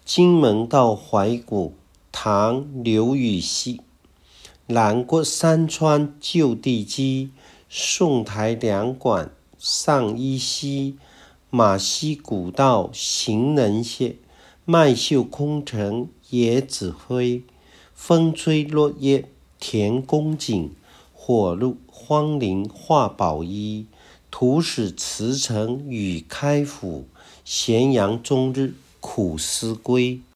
荆门到怀古，唐·刘禹锡。南国山川旧地基，宋台两馆上依稀。马溪古道行人歇，麦袖空城野子飞。风吹落叶田宫景，火入荒林画宝衣。徒使辞呈与开府，咸阳终日苦思归。